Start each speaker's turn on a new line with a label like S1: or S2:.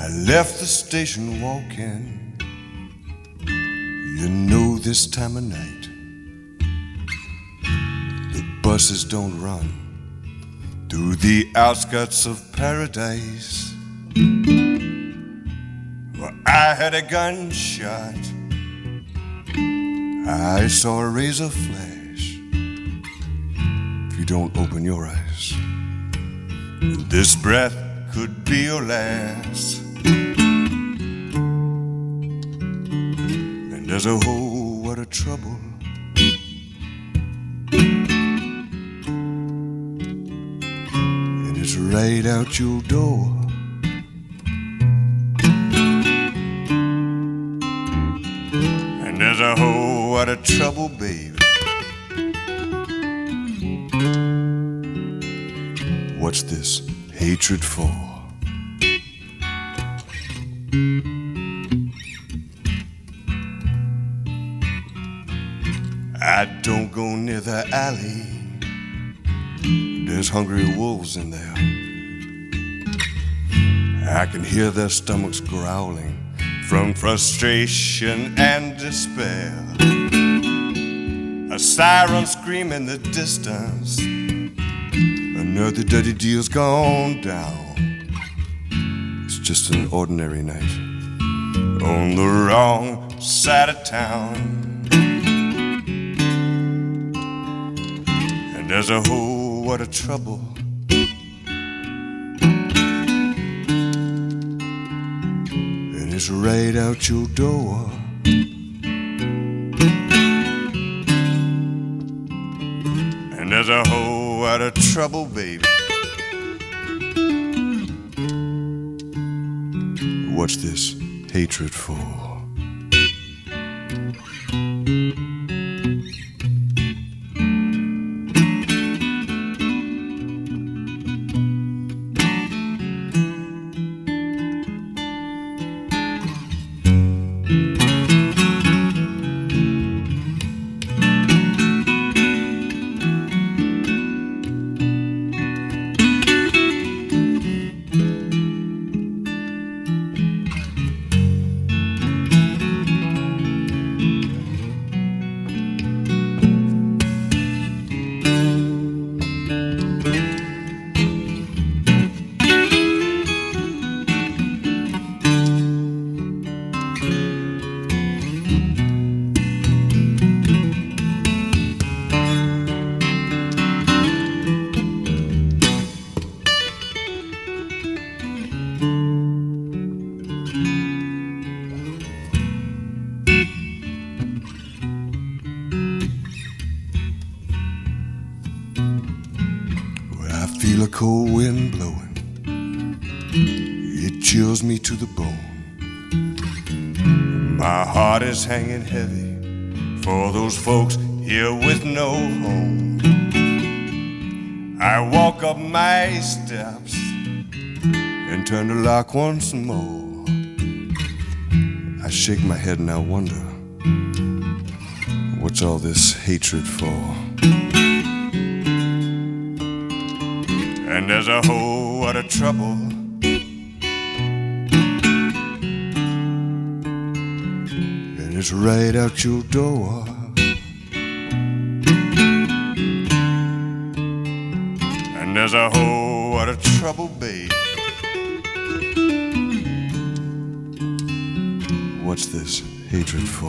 S1: I left the station walking. You know this time of night the buses don't run through the outskirts of paradise. Well, I heard a gunshot, I saw a razor flash. If you don't open your eyes, this breath could be your last. And there's a whole lot of trouble and it's right out your door. And there's a whole lot of trouble, baby. What's this hatred for? I don't go near the alley. There's hungry wolves in there. I can hear their stomachs growling from frustration and despair. A siren scream in the distance. Another dirty deal's gone down. It's just an ordinary night on the wrong side of town. And there's a whole lot of trouble and it's right out your door. And there's a whole lot of trouble, baby. What's this hatred for? I feel a cold wind blowing, it chills me to the bone. My heart is hanging heavy for those folks here with no home. I walk up my steps and turn the lock once more. I shake my head and I wonder, what's all this hatred for? And there's a whole lot of trouble and it's right out your door. And there's a whole lot of trouble, babe. What's this hatred for?